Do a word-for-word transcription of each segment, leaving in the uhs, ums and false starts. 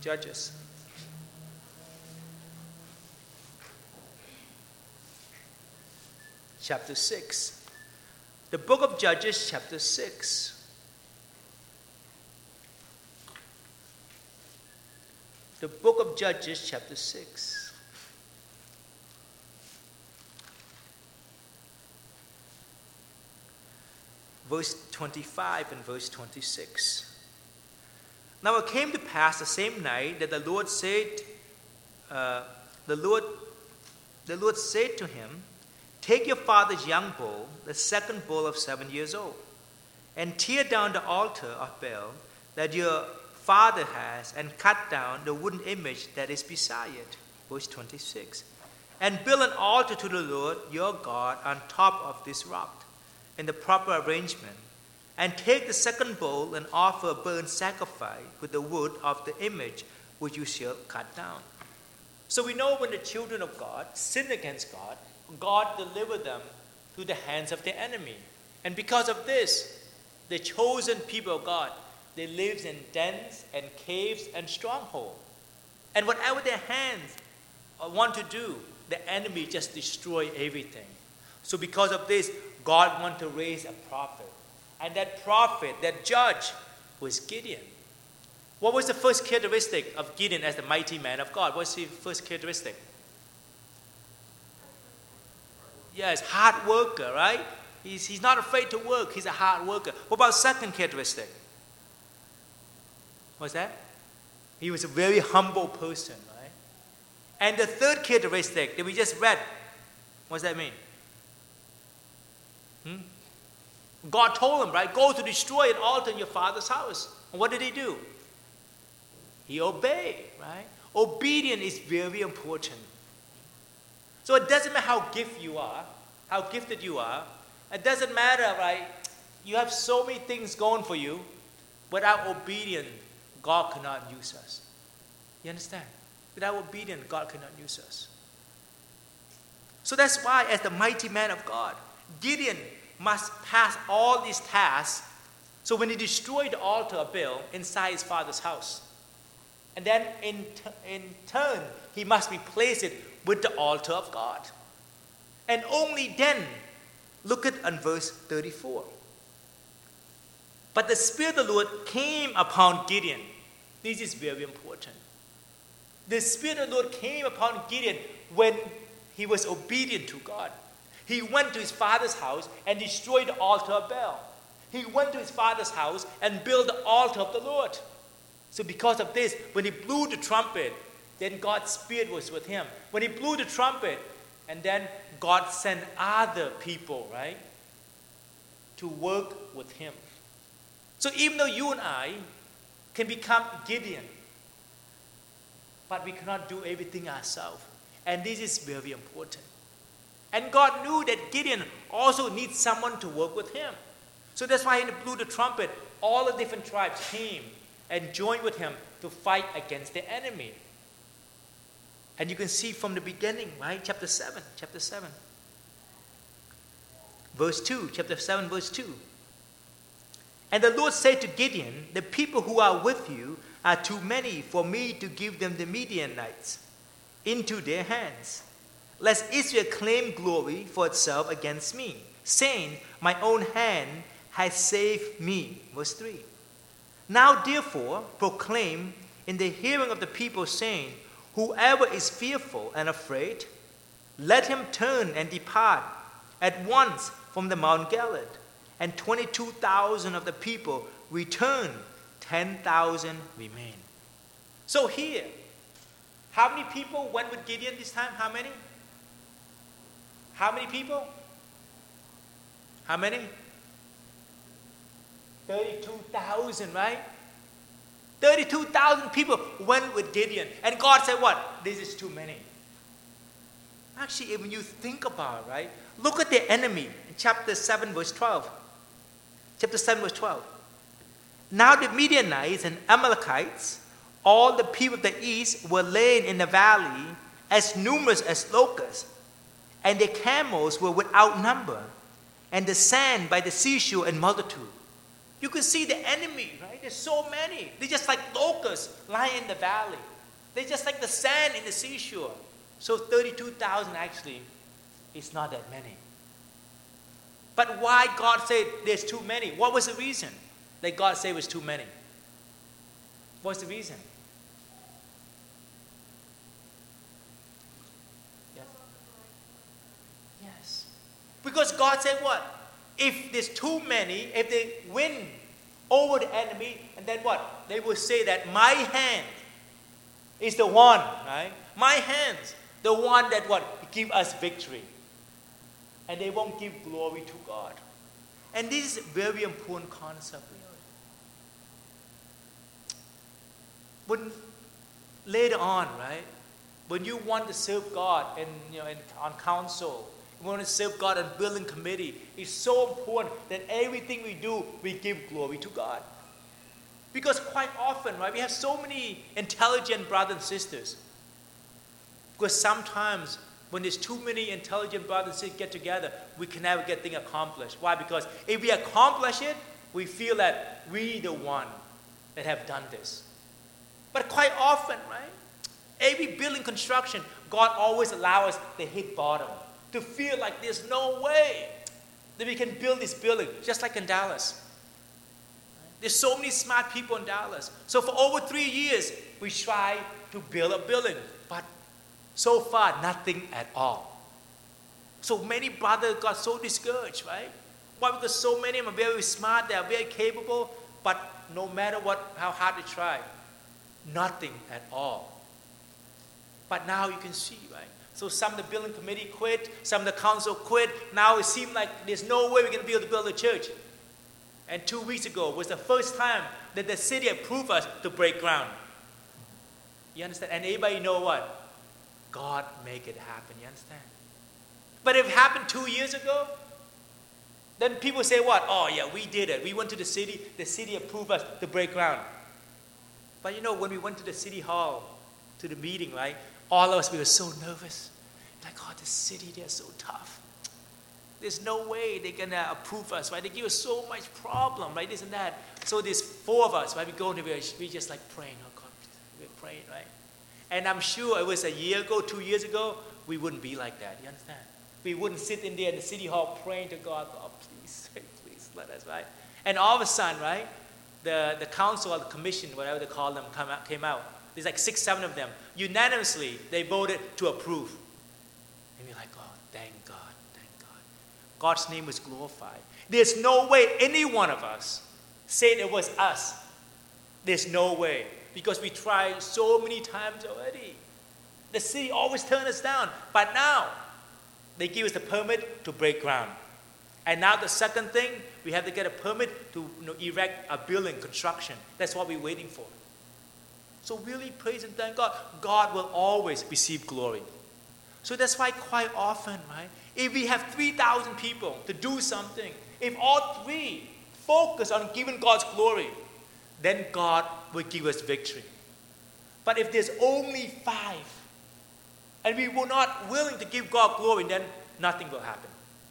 Judges. Chapter six. The book of Judges, chapter six. The book of Judges, chapter six. Verse twenty-five and verse twenty-six. Now it came to pass the same night that the Lord said, uh, the Lord, the Lord said to him, "Take your father's young bull, the second bull of seven years old, and tear down the altar of Baal that your father has, and cut down the wooden image that is beside it." Verse twenty-six. "And build an altar to the Lord your God on top of this rock, in the proper arrangement. And take the second bull and offer a burnt sacrifice with the wood of the image which you shall cut down." So we know when the children of God sin against God, God delivered them to the hands of the enemy. And because of this, the chosen people of God, they lived in dens and caves and strongholds. And whatever their hands want to do, the enemy just destroy everything. So because of this, God wanted to raise a prophet. And that prophet, that judge, was Gideon. What was the first characteristic of Gideon as the mighty man of God? What's the first characteristic? Yes, hard worker, right? He's, he's not afraid to work. He's a hard worker. What about second characteristic? What's that? He was a very humble person, right? And the third characteristic that we just read, what does that mean? Hmm? God told him, right, go to destroy an altar in your father's house. And what did he do? He obeyed, right? Obedience is very important. So it doesn't matter how gifted you are, how gifted you are. It doesn't matter, right? You have so many things going for you. Without obedience, God cannot use us. You understand? Without obedience, God cannot use us. So that's why, as the mighty man of God, Gideon must pass all these tasks. So when he destroyed the altar of Baal inside his father's house, and then in, t- in turn, he must replace it with the altar of God. And only then, look at on verse thirty-four. "But the Spirit of the Lord came upon Gideon." This is very important. The Spirit of the Lord came upon Gideon when he was obedient to God. He went to his father's house and destroyed the altar of Baal. He went to his father's house and built the altar of the Lord. So because of this, when he blew the trumpet, then God's Spirit was with him. When he blew the trumpet, and then God sent other people, right, to work with him. So even though you and I can become Gideon, but we cannot do everything ourselves. And this is very important. And God knew that Gideon also needs someone to work with him. So that's why he blew the trumpet. All the different tribes came and joined with him to fight against the enemy. And you can see from the beginning, right? Chapter seven. Chapter seven. Verse two. Chapter seven, verse two. "And the Lord said to Gideon, the people who are with you are too many for me to give them the Midianites into their hands, lest Israel claim glory for itself against me, saying, my own hand has saved me." Verse three. "Now therefore proclaim in the hearing of the people, saying, whoever is fearful and afraid, let him turn and depart at once from the Mount Galilee. And twenty-two thousand of the people returned, ten thousand remained." So here, how many people went with Gideon this time? How many? How many people? How many? thirty-two thousand, right? thirty-two thousand people went with Gideon. And God said what? This is too many. Actually, when you think about it, right? Look at the enemy in chapter seven, verse twelve. Chapter seven, verse twelve. "Now the Midianites and Amalekites, all the people of the east, were laying in the valley as numerous as locusts, and their camels were without number, and the sand by the seashore in multitude. You can see the enemy, right? There's so many. They're just like locusts lying in the valley. They're just like the sand in the seashore. So thirty-two thousand actually is not that many. But why God said there's too many? What was the reason that God said it was too many? What's the reason? Yes. Yes. Because God said what? If there's too many, if they win over the enemy, and then what? They will say that my hand is the one, right? My hands, the one that what? Give us victory. And they won't give glory to God. And this is a very important concept. When later on, right? When you want to serve God and you know in, on council, you want to serve God on building committee, it's so important that everything we do, we give glory to God. Because quite often, right, we have so many intelligent brothers and sisters. Because sometimes when there's too many intelligent brothers and sisters get together, we can never get things accomplished. Why? Because if we accomplish it, we feel that we the one that have done this. But quite often, right, every building construction, God always allows us to hit bottom, to feel like there's no way that we can build this building, just like in Dallas. There's so many smart people in Dallas. So for over three years, we try to build a building, but so far, nothing at all. So many brothers got so discouraged, right? Why? Because so many of them are very smart, they are very capable, but no matter what, how hard they try, nothing at all. But now you can see, right? So some of the building committee quit, some of the council quit. Now it seems like there's no way we're going to be able to build a church. And two weeks ago was the first time that the city approved us to break ground. You understand? And everybody know what? God make it happen. You understand? But if it happened two years ago, then people say what? Oh yeah, we did it. We went to the city. The city approved us to break ground. But you know, when we went to the city hall, to the meeting, right? All of us, we were so nervous. Like, oh, the city, they're so tough. There's no way they're going to approve us, right? They give us so much problem, right? This and that. So there's four of us, right? We go to the we just like praying. Oh, God, we're praying, right? And I'm sure it was a year ago, two years ago, we wouldn't be like that. You understand? We wouldn't sit in there in the city hall praying to God, oh, please, please let us, right? And all of a sudden, right, the, the council or the commission, whatever they call them, come out, came out. There's like six, seven of them. Unanimously, they voted to approve. And you're like, oh, thank God, thank God. God's name was glorified. There's no way any one of us said it was us. There's no way. Because we tried so many times already. The city always turned us down. But now, they give us the permit to break ground. And now the second thing, we have to get a permit to you know, erect a building, construction. That's what we're waiting for. So really praise and thank God. God will always receive glory. So that's why quite often, right, if we have three thousand people to do something, if all three focus on giving God's glory, then God will give us victory. But if there's only five, and we were not willing to give God glory, then nothing will happen.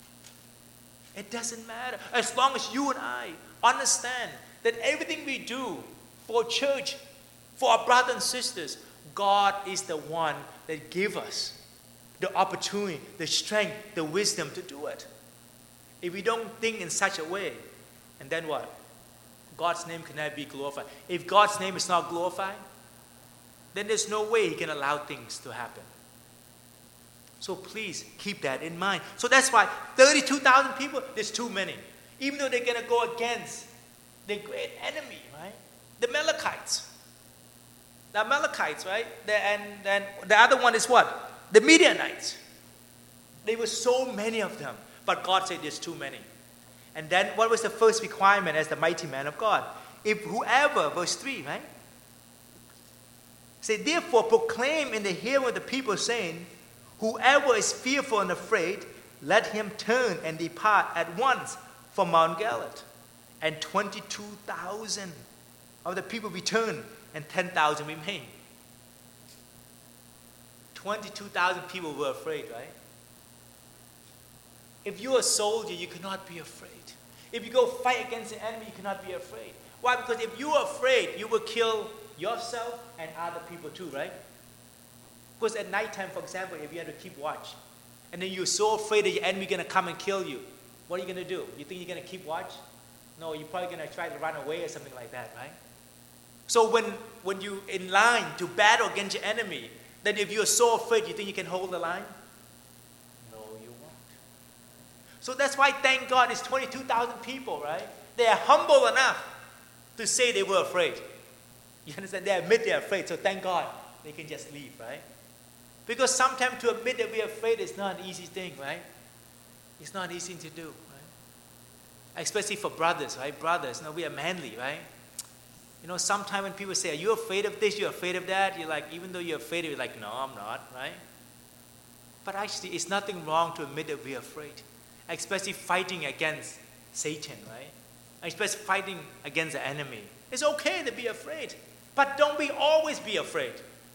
It doesn't matter. As long as you and I understand that everything we do for church, for our brothers and sisters, God is the one that gives us the opportunity, the strength, the wisdom to do it. If we don't think in such a way, and then what? God's name can never be glorified. If God's name is not glorified, then there's no way He can allow things to happen. So please keep that in mind. So that's why thirty-two thousand people, there's too many. Even though they're going to go against the great enemy, right? The Amalekites. The Amalekites, right? The, and then the other one is what? The Midianites. There were so many of them. But God said there's too many. And then what was the first requirement as the mighty man of God? If whoever, verse three, right? Say, therefore proclaim in the hearing of the people, saying, whoever is fearful and afraid, let him turn and depart at once from Mount Galilee. And twenty-two thousand of the people returned, and ten thousand remained. twenty-two thousand people were afraid, right? If you're a soldier, you cannot be afraid. If you go fight against the enemy, you cannot be afraid. Why? Because if you are afraid, you will kill yourself and other people too, right? Because at nighttime, for example, if you have to keep watch, and then you're so afraid that your enemy is going to come and kill you, what are you going to do? You think you're going to keep watch? No, you're probably going to try to run away or something like that, right? So when, when you're in line to battle against your enemy, then if you're so afraid, you think you can hold the line? No, you won't. So that's why, thank God, it's twenty-two thousand people, right? They are humble enough to say they were afraid. You understand? They admit they're afraid, so thank God they can just leave, right? Because sometimes to admit that we're afraid is not an easy thing, right? It's not easy to do, right? Especially for brothers, right? Brothers, no, we are manly, right? You know, sometimes when people say, are you afraid of this, you're afraid of that, you're like, even though you're afraid, you're like, no, I'm not, right? But actually, it's nothing wrong to admit that we're afraid. Especially fighting against Satan, right? Especially fighting against the enemy. It's okay to be afraid, but don't be always be afraid.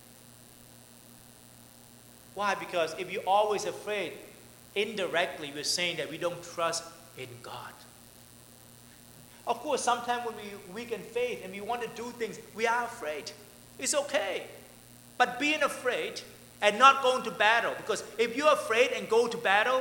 Why? Because if you're always afraid, indirectly we're saying that we don't trust in God. Of course, sometimes when we weaken faith and we want to do things, we are afraid. It's okay. But being afraid and not going to battle, because if you're afraid and go to battle,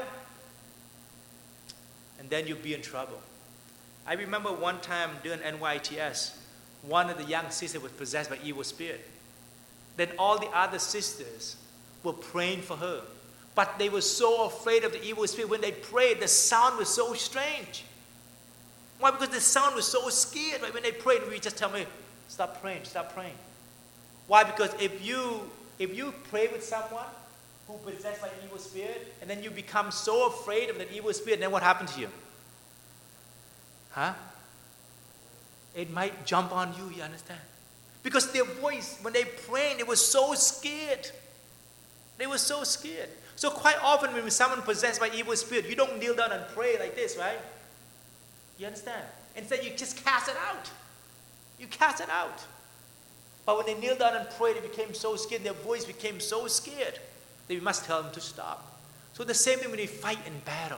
and then you'll be in trouble. I remember one time during N Y T S, one of the young sisters was possessed by evil spirit. Then all the other sisters were praying for her. But they were so afraid of the evil spirit. When they prayed, the sound was so strange. Why? Because the sound was so scared. Right? When they prayed, we just tell me, stop praying, stop praying. Why? Because if you if you pray with someone who possessed by evil spirit, and then you become so afraid of the evil spirit, then what happened to you? Huh? It might jump on you, you understand? Because their voice, when they prayed, they were so scared. They were so scared. So quite often when someone possessed by evil spirit, you don't kneel down and pray like this, right? You understand? Instead, you just cast it out. You cast it out. But when they kneel down and pray, they became so scared. Their voice became so scared that we must tell them to stop. So the same thing when we fight in battle.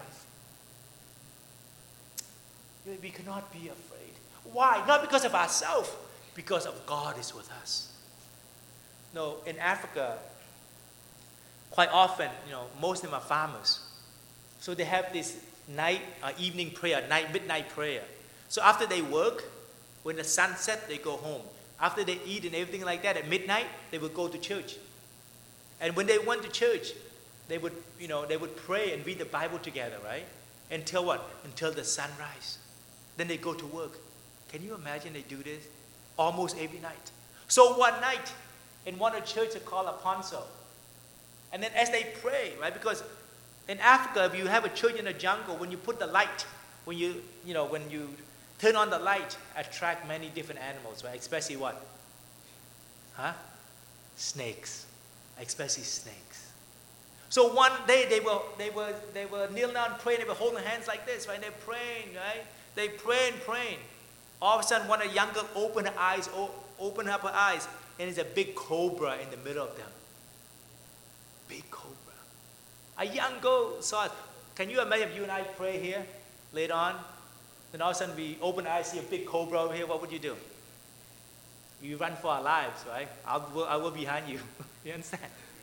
We cannot be afraid. Why? Not because of ourselves, because of God is with us. No, in Africa, quite often, you know, most of them are farmers. So they have this night, uh, evening prayer, night, midnight prayer. So after they work, when the sun sets, they go home. After they eat and everything like that, at midnight, they would go to church. And when they went to church, they would, you know, they would pray and read the Bible together, right? Until what? Until the sunrise. Then they go to work. Can you imagine they do this? Almost every night. So one night, in one of the churches called Aponso, and then as they pray, right? Because in Africa, if you have a church in the jungle, when you put the light, when you, you know, when you turn on the light, attract many different animals, right? Especially what? Huh? Snakes. Especially snakes. So one day they were they were they were kneeling down praying, they were holding hands like this, right? They're praying, right? They pray and praying. All of a sudden, one of the young girls opened her eyes, opened up her eyes, and there's a big cobra in the middle of them. Big cobra. A young girl saw it. Can you imagine if you and I pray here later on? Then all of a sudden we open our eyes, see a big cobra over here. What would you do? You run for our lives, right? I'll, I will be behind you. You understand?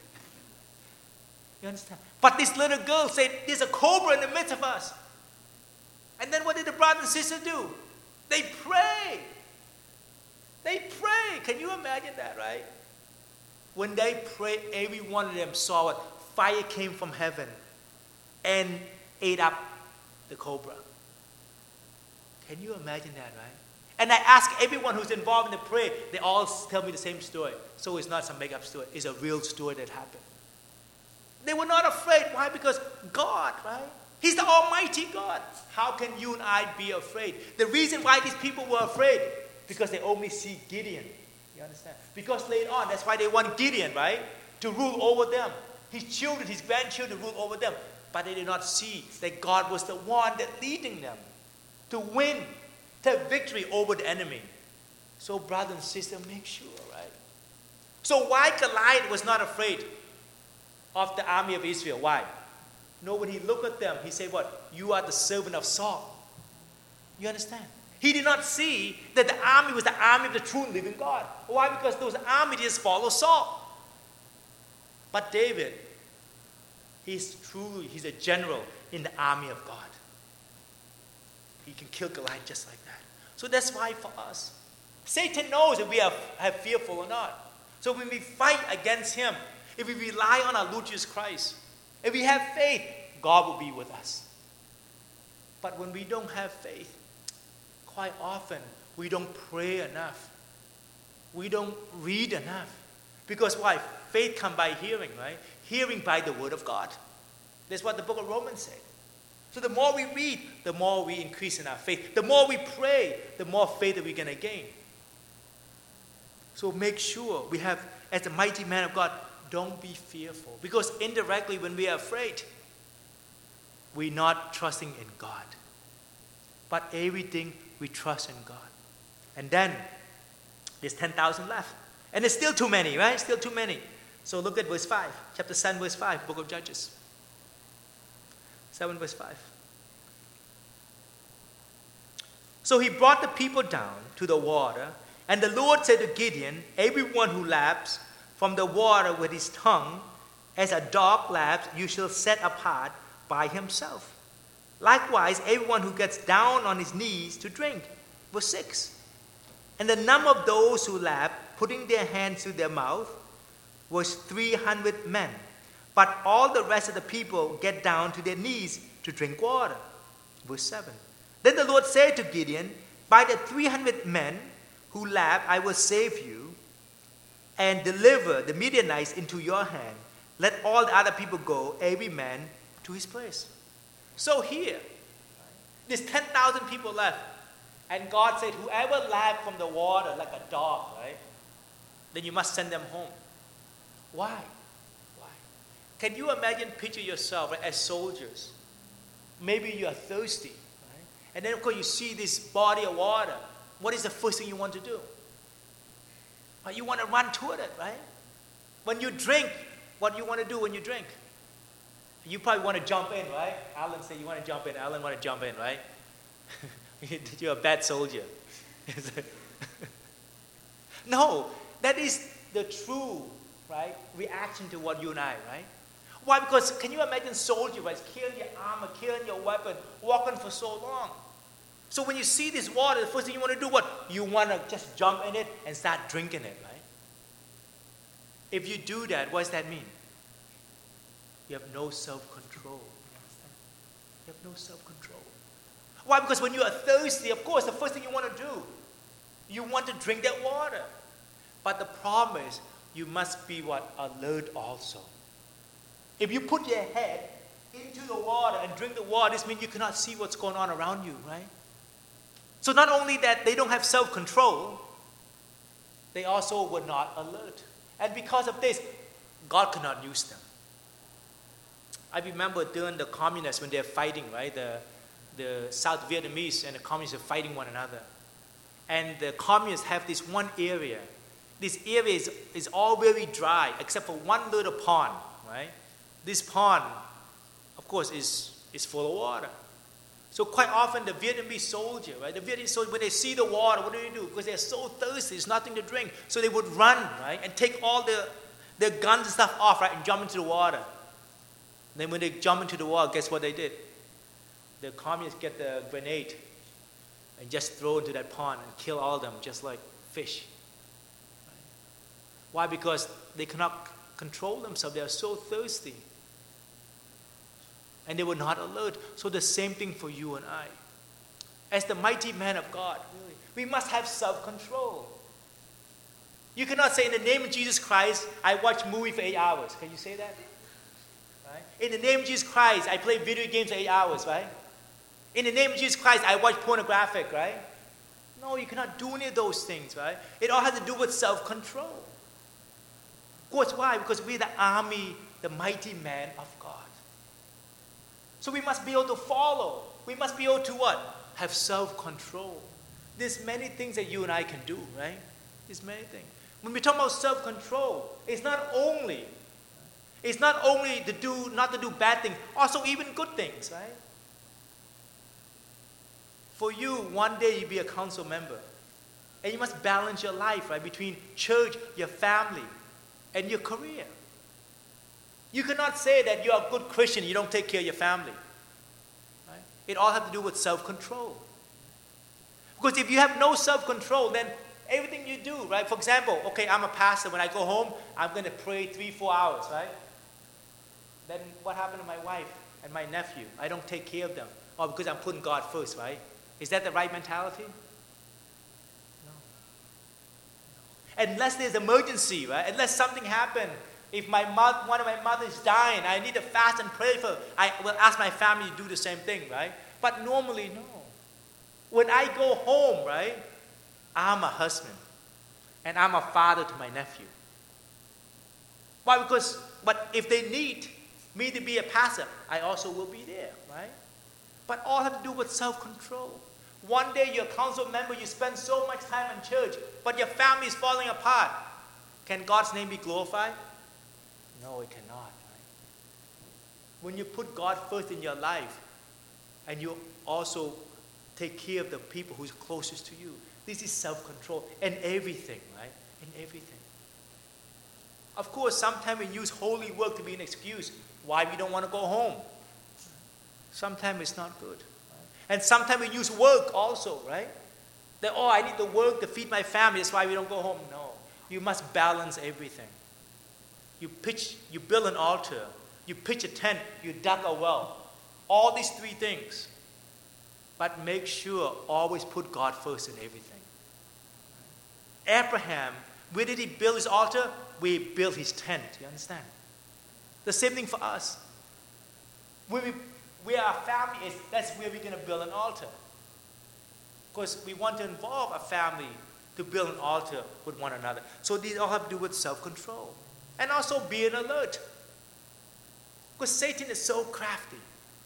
You understand? But this little girl said, there's a cobra in the midst of us. And then what did the brothers and sisters do? They pray. They pray. Can you imagine that, right? When they prayed, every one of them saw it. Fire came from heaven and ate up the cobra. Can you imagine that, right? And I ask everyone who's involved in the prayer, they all tell me the same story. So it's not some make-up story. It's a real story that happened. They were not afraid. Why? Because God, right? He's the Almighty God. How can you and I be afraid? The reason why these people were afraid, because they only see Gideon. You understand? Because later on, that's why they want Gideon, right? To rule over them. His children, his grandchildren rule over them. But they did not see that God was the one that leading them to win, to have victory over the enemy. So brothers and sisters, make sure, right? So why Goliath was not afraid of the army of Israel? Why? No, when he looked at them, he said what? You are the servant of Saul. You understand? He did not see that the army was the army of the true and living God. Why? Because those armies just follow Saul. But David, he's truly, he's a general in the army of God. He can kill Goliath just like that. So that's why for us, Satan knows if we are, are fearful or not. So when we fight against him, if we rely on our Lord Jesus Christ, if we have faith, God will be with us. But when we don't have faith, quite often we don't pray enough. We don't read enough. Because why? Faith comes by hearing, right? Hearing by the word of God. That's what the book of Romans said. So the more we read, the more we increase in our faith. The more we pray, the more faith that we're going to gain. So make sure we have, as a mighty man of God, don't be fearful. Because indirectly, when we are afraid, we're not trusting in God. But everything we trust in God. And then, there's ten thousand left. And it's still too many, right? Still too many. So look at verse five. Chapter seven, verse five, book of Judges. seven, verse five. So he brought the people down to the water, and the Lord said to Gideon, everyone who laps from the water with his tongue, as a dog laps, you shall set apart by himself. Likewise, everyone who gets down on his knees to drink. Verse six. And the number of those who lapped, putting their hands to their mouth, was three hundred men. But all the rest of the people get down to their knees to drink water. Verse seven. Then the Lord said to Gideon, by the three hundred men who lapped, I will save you and deliver the Midianites into your hand. Let all the other people go, every man to his place. So here, there's ten thousand people left. And God said, whoever lapped from the water like a dog, right? Then you must send them home. Why? Why? Can you imagine, picture yourself right, as soldiers? Maybe you are thirsty, right? And then of course you see this body of water. What is the first thing you want to do? Well, you want to run toward it, right? When you drink, what do you want to do when you drink? You probably want to jump in, right? Alan said you want to jump in. Alan want to jump in, right? You're a bad soldier. No, that is the true, right, reaction to what you and I, right? Why? Because can you imagine soldier, right, carrying your armor, carrying your weapon, walking for so long? So when you see this water, the first thing you want to do, what? You want to just jump in it and start drinking it, right? If you do that, what does that mean? You have no self-control. You have no self-control. Why? Because when you are thirsty, of course, the first thing you want to do, you want to drink that water. But the problem is, you must be what? Alert also. If you put your head into the water and drink the water, this means you cannot see what's going on around you, right? So not only that they don't have self-control, they also were not alert. And because of this, God could not use them. I remember during the communists when they're fighting, right? The, the South Vietnamese and the communists are fighting one another. And the communists have this one area. This area is, is all very dry except for one little pond, right? This pond, of course, is, is full of water. So quite often the Vietnamese soldier, right? The Vietnamese soldier, when they see the water, what do they do? Because they're so thirsty, there's nothing to drink. So they would run, right? And take all the, their guns and stuff off, right? And jump into the water. Then when they jump into the water, guess what they did? The communists get the grenade and just throw into that pond and kill all of them, just like fish. Right? Why? Because they cannot control themselves. They are so thirsty. And they were not alert. So the same thing for you and I. As the mighty man of God, really, we must have self-control. You cannot say, in the name of Jesus Christ, I watch movie for eight hours. Can you say that? Right? In the name of Jesus Christ, I play video games for eight hours, right? In the name of Jesus Christ, I watch pornographic, right? No, you cannot do any of those things, right? It all has to do with self-control. Of course, why? Because we're the army, the mighty man of God. So we must be able to follow. We must be able to what? Have self-control. There's many things that you and I can do, right? There's many things. When we talk about self-control, it's not only, it's not only to do, not to do bad things, also even good things, right? for you, one day you'll be a council member. And you must balance your life, right, between church, your family, and your career. You cannot say that you're a good Christian, you don't take care of your family. Right? It all has to do with self-control. Because if you have no self-control, then everything you do, right? For example, okay, I'm a pastor. When I go home, I'm going to pray three, four hours, right? Then what happened to my wife and my nephew? I don't take care of them. Oh, because I'm putting God first, right? Is that the right mentality? No. Unless there's emergency, right? Unless something happened. If my mother, one of my mothers is dying, I need to fast and pray for her. I will ask my family to do the same thing, right? But normally, no. When I go home, right, I'm a husband. And I'm a father to my nephew. Why? Because, but if they need me to be a pastor, I also will be there, right? But all have to do with self-control. One day you're a council member, you spend so much time in church, but your family is falling apart. Can God's name be glorified? No, it cannot. Right? When you put God first in your life, and you also take care of the people who's closest to you, this is self-control in everything, right? In everything. Of course, sometimes we use holy work to be an excuse why we don't want to go home. Sometimes it's not good. Right? And sometimes we use work also, right? That, oh, I need to work to feed my family, that's why we don't go home. No. You must balance everything. You pitch, you build an altar, you pitch a tent, you dug a well. All these three things. But make sure, always put God first in everything. Abraham, where did he build his altar? We built his tent. You understand? The same thing for us. Where, we, where our family is, that's where we're going to build an altar. Because we want to involve our family to build an altar with one another. So these all have to do with self-control. And also being alert. Because Satan is so crafty.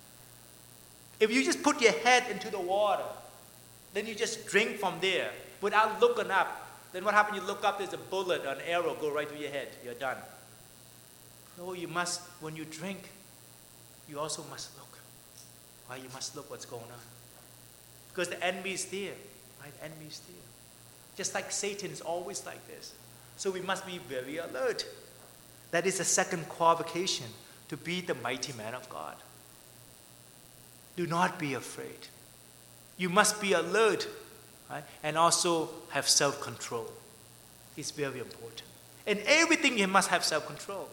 If you just put your head into the water, then you just drink from there without looking up. Then what happens? You look up, there's a bullet or an arrow go right through your head. You're done. No, you must, when you drink, you also must look. Why? You must look what's going on. Because the enemy is there. Right? The enemy is there. Just like Satan is always like this. So we must be very alert. That is the second qualification to be the mighty man of God. Do not be afraid. You must be alert, right? And also have self-control. It's very important. In everything, you must have self-control.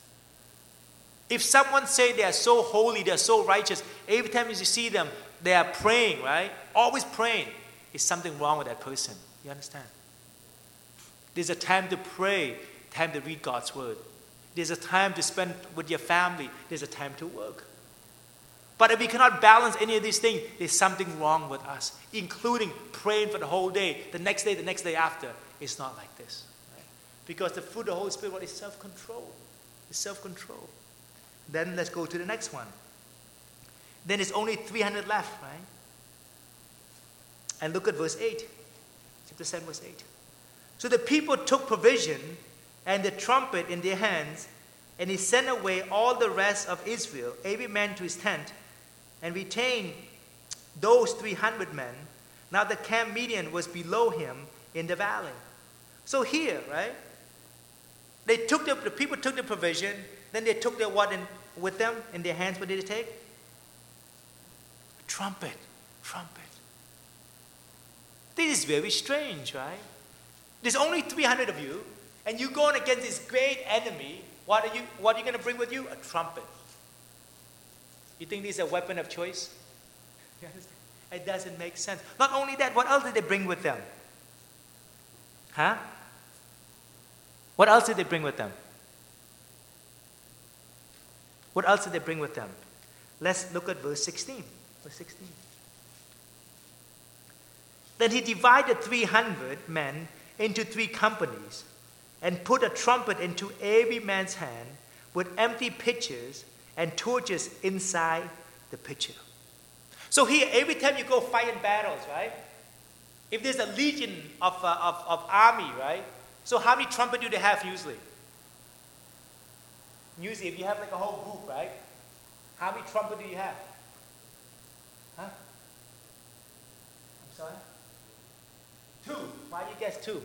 If someone say they are so holy, they are so righteous, every time you see them, they are praying, right? Always praying. Is something wrong with that person? You understand? There's a time to pray, time to read God's word. There's a time to spend with your family. There's a time to work. But if we cannot balance any of these things, there's something wrong with us, including praying for the whole day, the next day, the next day after. It's not like this. Right? Because the fruit of the Holy Spirit what is self-control. It's self-control. Then let's go to the next one. Then it's only three hundred left, right? And look at verse eight. Chapter seven, verse eight. So the people took provision and the trumpet in their hands, and he sent away all the rest of Israel, every man to his tent, and retained those three hundred men. Now the camp Midian was below him in the valley. So here, right? They took the, the people took the provision, then they took their what in, with them in their hands. What did they take? A trumpet, trumpet. This is very strange, right? There's only three hundred of you, and you're going against this great enemy. What are you, what are you going to bring with you? A trumpet. You think this is a weapon of choice? It doesn't make sense. Not only that, what else did they bring with them? Huh? What else did they bring with them? What else did they bring with them? Let's look at verse sixteen. Verse sixteen. Then he divided three hundred men into three companies, and put a trumpet into every man's hand with empty pitchers and torches inside the pitcher. So here, every time you go fight in battles, right? If there's a legion of, uh, of, of army, right? So how many trumpets do they have usually? Usually, if you have like a whole group, right? How many trumpets do you have? Huh? Sorry? Two. Why you guess two?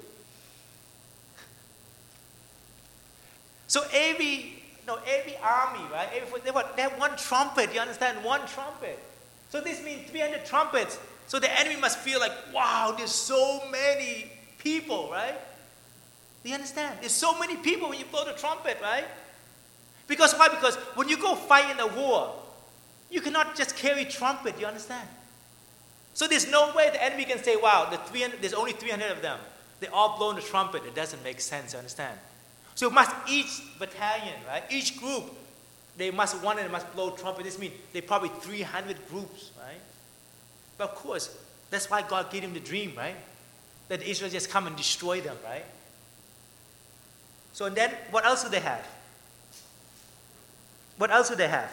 So every, no, every army, right? Every, they, what, they have one trumpet, you understand? One trumpet. So this means three hundred trumpets. So the enemy must feel like, wow, there's so many people, right? Do you understand? There's so many people when you blow the trumpet, right? Because why? Because when you go fight in a war, you cannot just carry trumpet, you understand? So there's no way the enemy can say, wow, the three hundred, there's only three hundred of them. They all blow the trumpet. It doesn't make sense, you understand? So must each battalion, right? Each group, they must, one of them must blow trumpet. This means they probably three hundred groups, right? But of course, that's why God gave him the dream, right? That Israel just come and destroy them, right? So and then, what else do they have? What else do they have?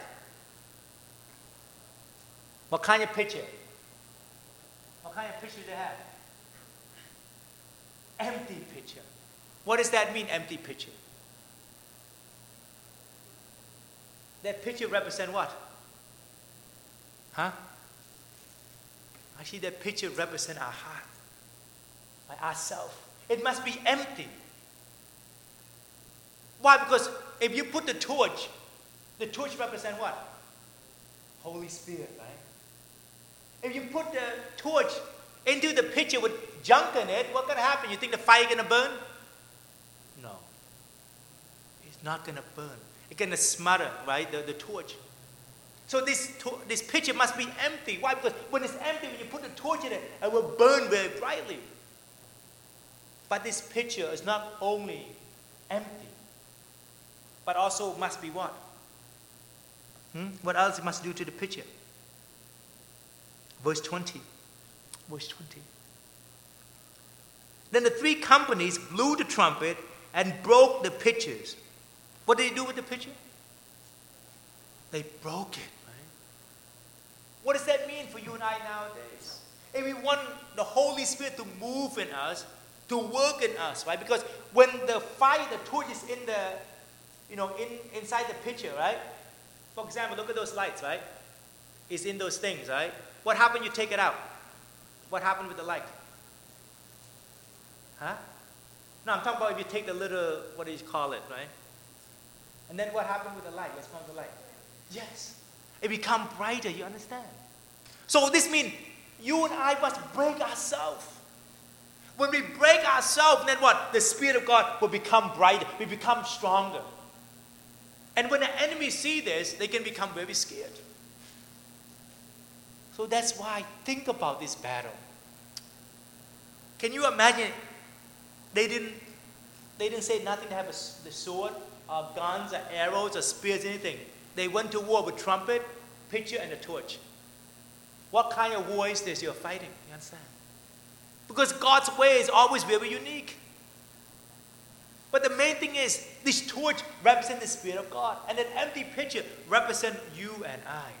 What kind of picture? What kind of picture do they have? Empty picture. What does that mean, empty picture? That picture represents what? Huh? Actually, that picture represents our heart, like ourselves. It must be empty. Why? Because if you put the torch, the torch represents what? Holy Spirit, right? If you put the torch into the picture with junk in it, what's going to happen? You think the fire is going to burn? No. It's not going to burn. It's going to smother, right, the, the torch. So this, to- this picture must be empty. Why? Because when it's empty, when you put the torch in it, it will burn very brightly. But this picture is not only empty, but also must be what? Hmm? What else it must do to the picture? Verse twenty. Verse twenty. Then the three companies blew the trumpet and broke the pitchers. What did they do with the pitcher? They broke it. Right? What does that mean for you and I nowadays? If we want the Holy Spirit to move in us, to work in us, right? Because when the fire, the torch is in the, you know, in, inside the pitcher, right? For example, look at those lights, right? It's in those things, right? What happened? You take it out. What happened with the light? Huh? No, I'm talking about if you take the little, what do you call it, right? And then what happened with the light? Let's come to the light. Yes. It becomes brighter, you understand? So this means you and I must break ourselves. When we break ourselves, then what? The Spirit of God will become brighter. We become stronger. And when the enemy see this, they can become very scared. So that's why think about this battle. Can you imagine? They didn't, they didn't say nothing to have a, the sword, or guns, or arrows, or spears, anything. They went to war with trumpet, pitcher, and a torch. What kind of war is this you're fighting? You understand? Because God's way is always very unique. But the main thing is, this torch represents the Spirit of God, and an empty pitcher represents you and I.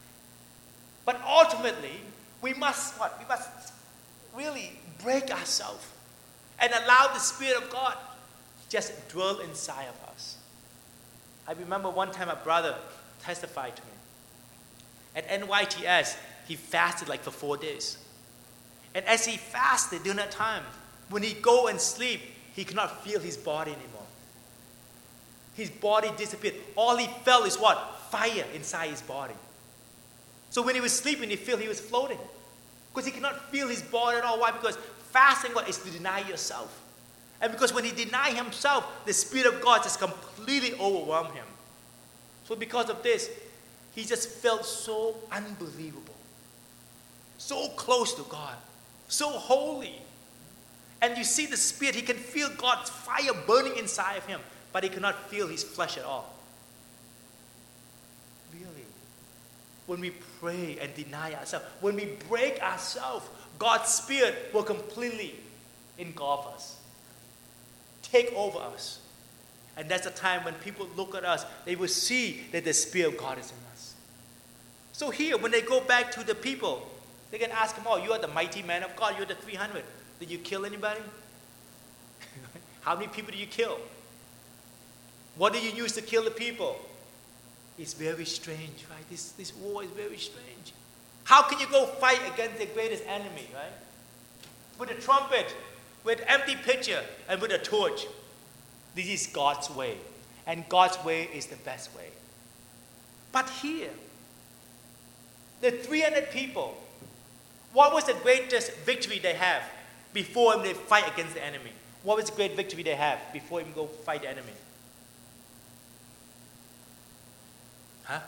But ultimately, we must what? We must really break ourselves and allow the Spirit of God just dwell inside of us. I remember one time a brother testified to me. At N Y T S, he fasted like for four days. And as he fasted during that time, when he go and sleep, he could not feel his body anymore. His body disappeared. All he felt is what? Fire inside his body. So when he was sleeping, he felt he was floating. Because he cannot feel his body at all. Why? Because fasting what is to deny yourself. And because when he denied himself, the Spirit of God just completely overwhelmed him. So because of this, he just felt so unbelievable. So close to God. So holy. And you see the Spirit, he can feel God's fire burning inside of him, but he cannot feel his flesh at all. Really. When we pray and deny ourselves, when we break ourselves, God's Spirit will completely engulf us, take over us. And that's the time when people look at us, they will see that the Spirit of God is in us. So here, when they go back to the people, they can ask them, oh, you are the mighty man of God, you're the three hundred. Did you kill anybody? How many people did you kill? What did you use to kill the people? It's very strange, right? This, this war is very strange. How can you go fight against the greatest enemy, right? with a trumpet, with empty pitcher, and with a torch. This is God's way. And God's way is the best way. But here, the three hundred people, what was the greatest victory they have before they fight against the enemy? What was the great victory they have before even go fight the enemy? Huh?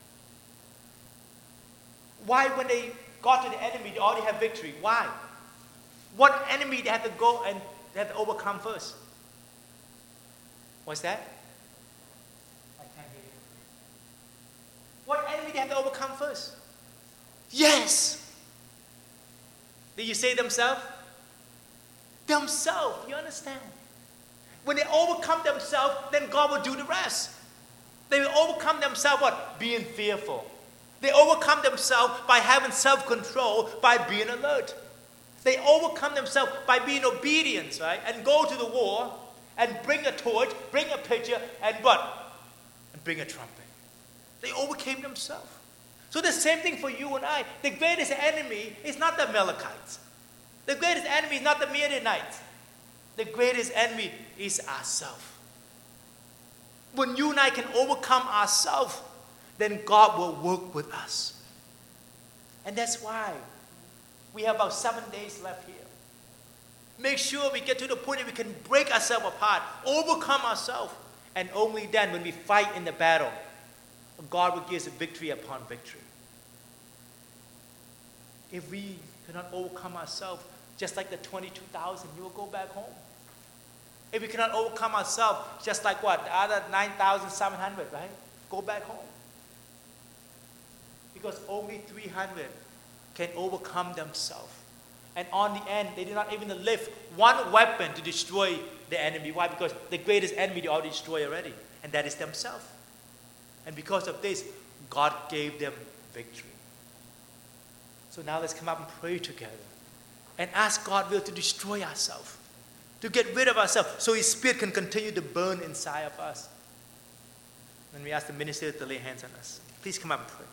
Why when they got to the enemy, they already have victory? Why? What enemy they had to go and they had to overcome first? What's that? I can't hear you. What enemy they had to overcome first? Yes! Did you say themselves? Themselves, you understand? When they overcome themselves, then God will do the rest. They will overcome themselves what? Being fearful. They overcome themselves by having self-control, by being alert. They overcome themselves by being obedient, right? And go to the war and bring a torch, bring a pitcher, and what? And bring a trumpet. They overcame themselves. So the same thing for you and I. The greatest enemy is not the Amalekites. The greatest enemy is not the Midianites. The greatest enemy is ourselves. When you and I can overcome ourselves, then God will work with us. And that's why we have about seven days left here. Make sure we get to the point that we can break ourselves apart, overcome ourselves, and only then when we fight in the battle, God will give us victory upon victory. If we cannot overcome ourselves, just like the twenty-two thousand, you will go back home. If we cannot overcome ourselves, just like what? The other nine thousand seven hundred, right? Go back home. Because only three hundred can overcome themselves. And on the end, they did not even lift one weapon to destroy the enemy. Why? Because the greatest enemy they already destroyed already, and that is themselves. And because of this, God gave them victory. So now let's come up and pray together and ask God will to destroy ourselves, to get rid of ourselves, so His Spirit can continue to burn inside of us. And we ask the minister to lay hands on us. Please come up and pray.